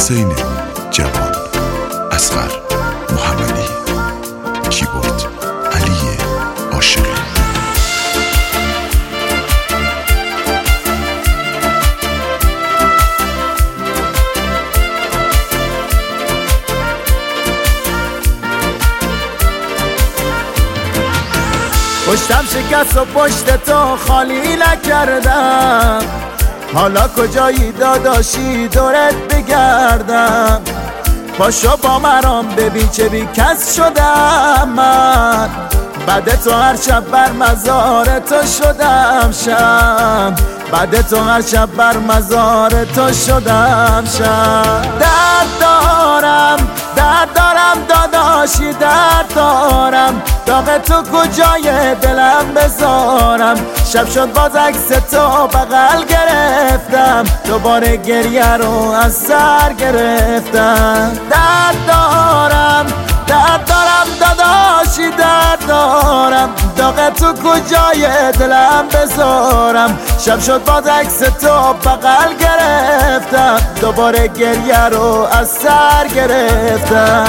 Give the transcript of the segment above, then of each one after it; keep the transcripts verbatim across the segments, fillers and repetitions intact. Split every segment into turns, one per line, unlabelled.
حسین جوان، اصغر محمدی، کیبورد علی عاشقی.
پشتم شکست و پشت تو خالی نکردم، حالا کجایی داداشی دورت بگردم؟ پاشو با مرام ببین چه بی کس شدم من، بعد تو هر شب بر مزار تو شدم شم، بعد تو هر شب بر مزار تو شدم شم. درد دارم درد دارم داداشی، درد دارم، داغ تو کجای دلم بذارم؟ شب شد باز عکس تو بغل گرفتم، دوباره گریه رو از سر گرفتم. درد دارم درد دارم داداشی، درد دارم، داغ تو کجای دلم بذارم؟ شب شد باز عکس تو بغل گرفتم، دوباره گریه رو از سر گرفتم.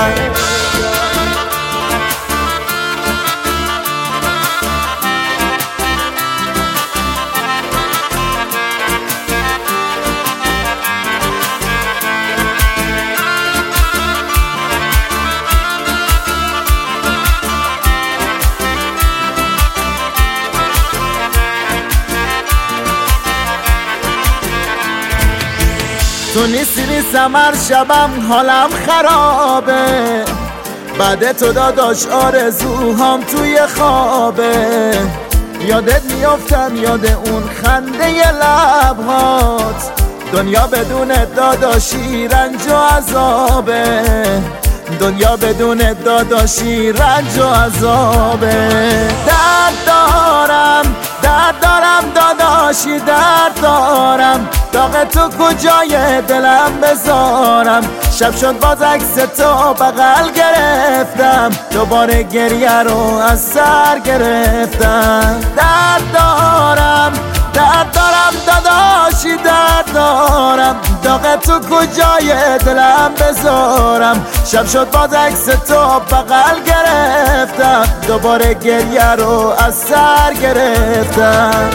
تو نیستی نیستم هر شبم حالم خرابه، بعد تو داداش آرزوهام توی خوابه. یادت میافتم یاد اون خنده لبهات، دنیا بدون داداشی رنج و عذابه، دنیا بدون داداشی رنج و عذابه. درد دارم درد دارم داداشی، درد دارم، داغ تو کجای دلم بذارم؟ شب شد باز عکس تو بغل گرفتم، دوباره گریه رو از سر گرفتم. درد دارم درد دارم داداشی، درد دارم، داغ تو کجای دلم بذارم؟ شب شد باز عکس تو بغل گرفتم، دوباره گریه رو از سر گرفتم.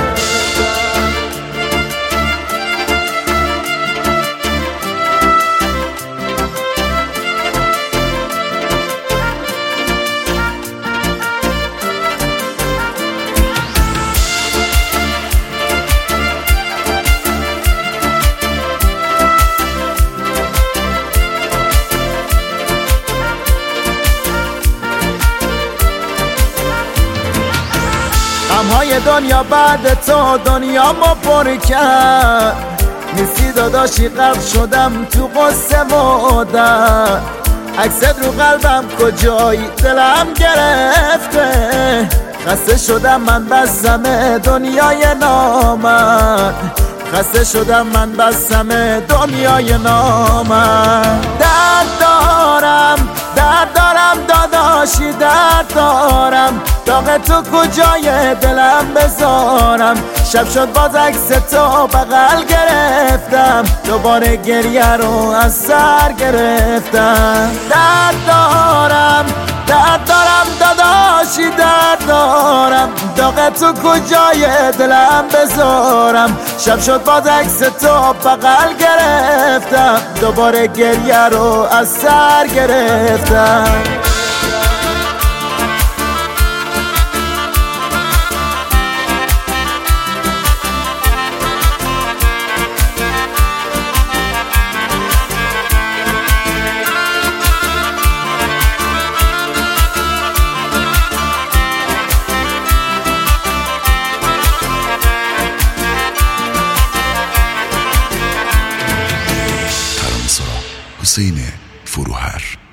غمهای دنیا بعد تو دنیا ما پر کرد، نیستی داداشی غرق شدم تو قصه و درد. عکست رو قلبم کجایی دلم گرفته، خسته شدم من بستم دنیای نامرد، خسته شدم من بستم دنیای نامرد. درد دارم درد دارم داداشی، درد دارم، داغ تو کجای دلم بذارم؟ شب شد باز عکس تو بغل گرفتم، دوباره گریه رو از سر گرفتم. درد دارم درد دارم داداشی، درد دارم، داغ تو کجای دلم بذارم؟ شب شد باز عکس تو بغل گرفتم، دوباره گریه رو از سر گرفتم.
حسین فروهر.